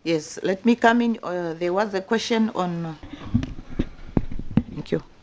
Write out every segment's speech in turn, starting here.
Yes, let me come in. There was a question on. Thank you.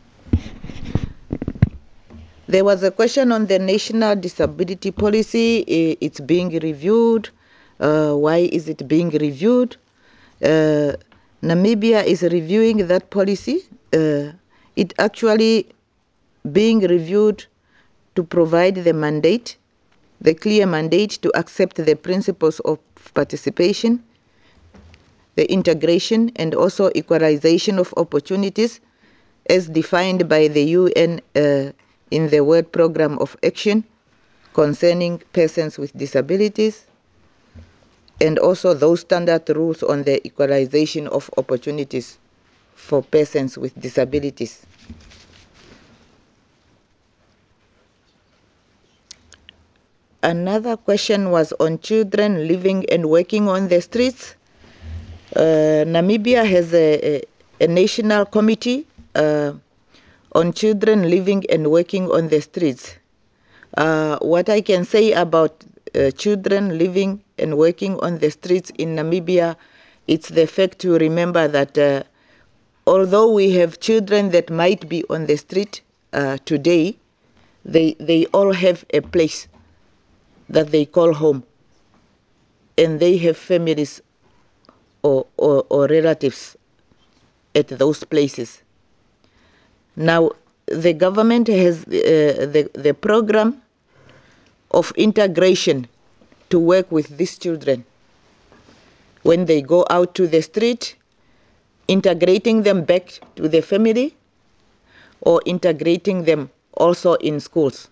There was a question on the national disability policy. It's being reviewed. Why is it being reviewed? Namibia is reviewing that policy. It actually being reviewed to provide the mandate, the clear mandate to accept the principles of participation, the integration, and also equalization of opportunities as defined by the UN in the World Programme of Action concerning persons with disabilities, and also those standard rules on the equalization of opportunities for persons with disabilities. Another question was on children living and working on the streets. Namibia has a national committee on children living and working on the streets. What I can say about children living and working on the streets in Namibia, it's the fact to remember that although we have children that might be on the street today, they all have a place that they call home, and they have families or relatives at those places. Now, the government has the program of integration to work with these children. When they go out to the street, integrating them back to the family or integrating them also in schools.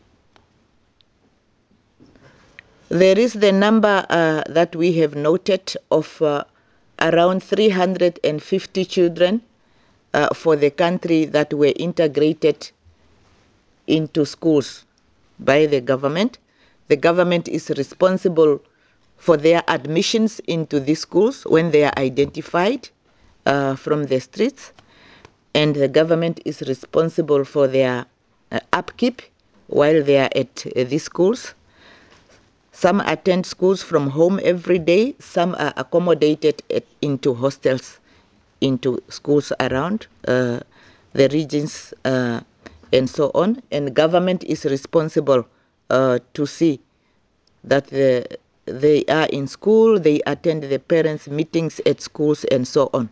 There is the number that we have noted of around 350 children for the country that were integrated into schools by the government. The government is responsible for their admissions into these schools when they are identified from the streets, and the government is responsible for their upkeep while they are at these schools. Some attend schools from home every day. Some are accommodated into hostels, into schools around the regions and so on. And government is responsible to see that they are in school, they attend the parents' meetings at schools and so on.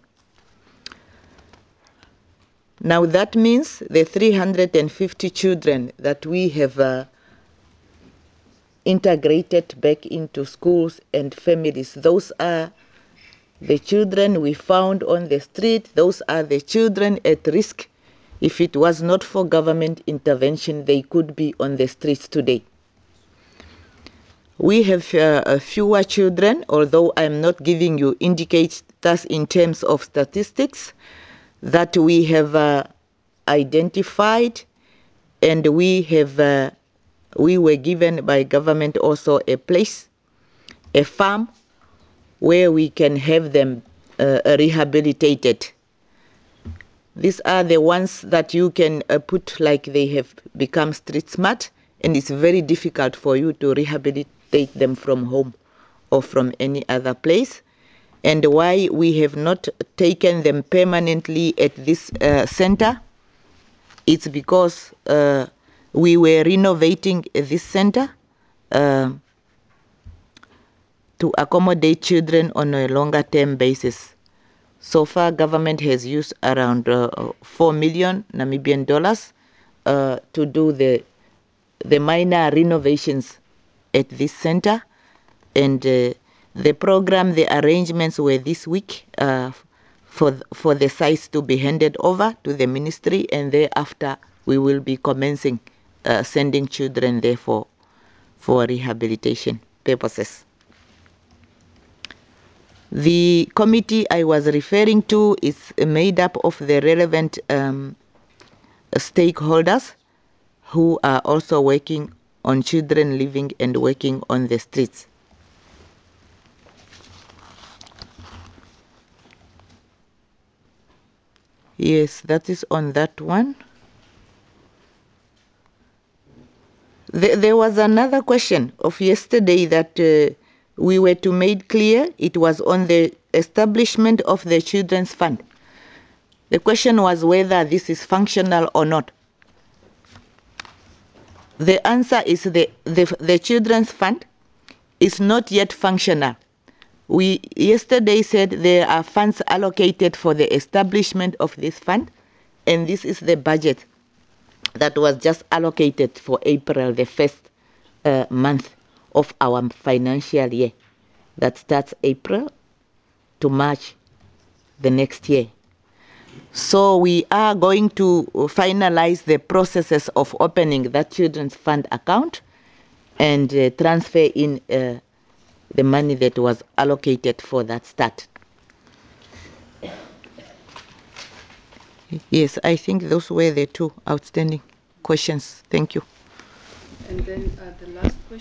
Now that means the 350 children that we have integrated back into schools and families, those are the children we found on the street. Those are the children at risk. If it was not for government intervention, they could be on the streets today. We have fewer children, although I'm not giving you indicators in terms of statistics, that we have identified, and we were given by government also a place, a farm, where we can have them rehabilitated. These are the ones that you can put like they have become street smart, and it's very difficult for you to rehabilitate them from home or from any other place. And why we have not taken them permanently at this center, it's because we were renovating this center to accommodate children on a longer term basis. So far, government has used around 4 million Namibian dollars to do the minor renovations at this center. And the program, the arrangements were this week for the sites to be handed over to the ministry, and thereafter we will be commencing sending children there for rehabilitation purposes. The committee I was referring to is made up of the relevant stakeholders who are also working on children living and working on the streets. Yes, that is on that one. There was another question of yesterday that we were to make clear. It was on the establishment of the Children's Fund. The question was whether this is functional or not. The answer is the Children's Fund is not yet functional. We yesterday said there are funds allocated for the establishment of this fund, and this is the budget that was just allocated for April, the first month of our financial year. That starts April to March the next year. So we are going to finalize the processes of opening that Children's Fund account and transfer in the money that was allocated for that start. Yes, I think those were the two outstanding questions. Thank you. And then the last question.